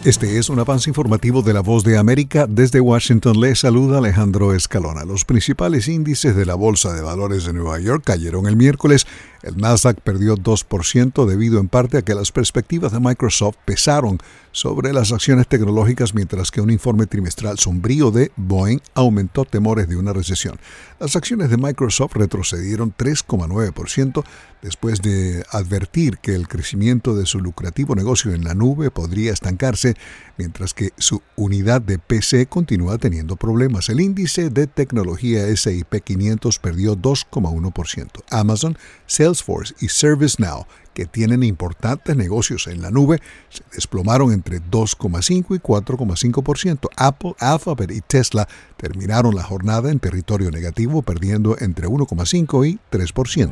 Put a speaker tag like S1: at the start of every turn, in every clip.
S1: Este es un avance informativo de La Voz de América. Desde Washington les saluda Alejandro Escalona. Los principales índices de la Bolsa de Valores de Nueva York cayeron el miércoles. El Nasdaq perdió 2% debido en parte a que las perspectivas de Microsoft pesaron sobre las acciones tecnológicas, mientras que un informe trimestral sombrío de Boeing aumentó temores de una recesión. Las acciones de Microsoft retrocedieron 3,9% después de advertir que el crecimiento de su lucrativo negocio en la nube podría estancarse, mientras que su unidad de PC continúa teniendo problemas. El índice de tecnología S&P 500 perdió 2,1%. Amazon, Salesforce y ServiceNow, que tienen importantes negocios en la nube, se desplomaron entre 2,5 y 4,5%. Apple, Alphabet y Tesla terminaron la jornada en territorio negativo, perdiendo entre 1,5 y 3%.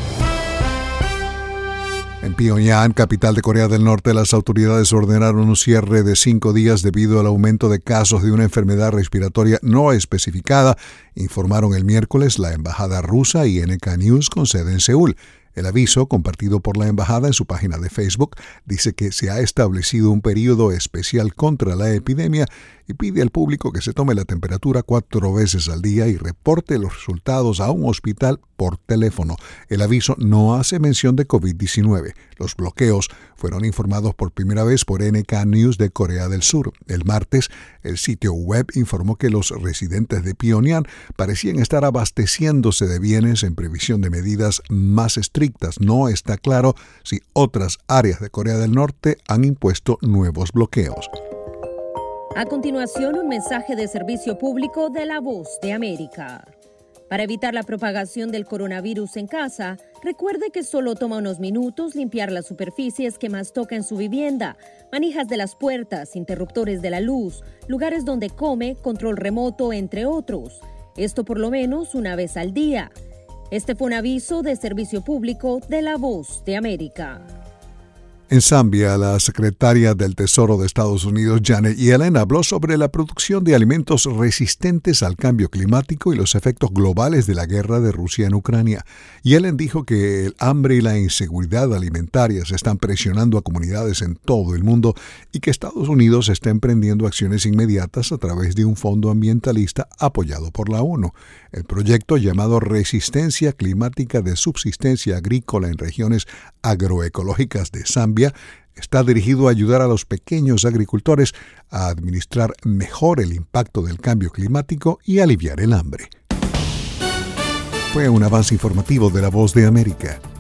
S1: En Pyongyang, capital de Corea del Norte, las autoridades ordenaron un cierre de 5 días debido al aumento de casos de una enfermedad respiratoria no especificada, informaron el miércoles la embajada rusa y NK News con sede en Seúl. El aviso, compartido por la embajada en su página de Facebook, dice que se ha establecido un periodo especial contra la epidemia y pide al público que se tome la temperatura 4 veces al día y reporte los resultados a un hospital por teléfono. El aviso no hace mención de COVID-19. Los bloqueos fueron informados por primera vez por NK News de Corea del Sur. El martes, el sitio web informó que los residentes de Pyongyang parecían estar abasteciéndose de bienes en previsión de medidas más estrictas. No está claro si otras áreas de Corea del Norte han impuesto nuevos bloqueos.
S2: A continuación, un mensaje de servicio público de La Voz de América. Para evitar la propagación del coronavirus en casa, recuerde que solo toma unos minutos limpiar las superficies que más toca en su vivienda, manijas de las puertas, interruptores de la luz, lugares donde come, control remoto, entre otros. Esto por lo menos una vez al día. Este fue un aviso de servicio público de La Voz de América.
S1: En Zambia, la secretaria del Tesoro de Estados Unidos, Janet Yellen, habló sobre la producción de alimentos resistentes al cambio climático y los efectos globales de la guerra de Rusia en Ucrania. Yellen dijo que el hambre y la inseguridad alimentaria se están presionando a comunidades en todo el mundo y que Estados Unidos está emprendiendo acciones inmediatas a través de un fondo ambientalista apoyado por la ONU. El proyecto, llamado Resistencia Climática de Subsistencia Agrícola en Regiones Agroecológicas de Zambia, está dirigido a ayudar a los pequeños agricultores a administrar mejor el impacto del cambio climático y aliviar el hambre. Fue un avance informativo de La Voz de América.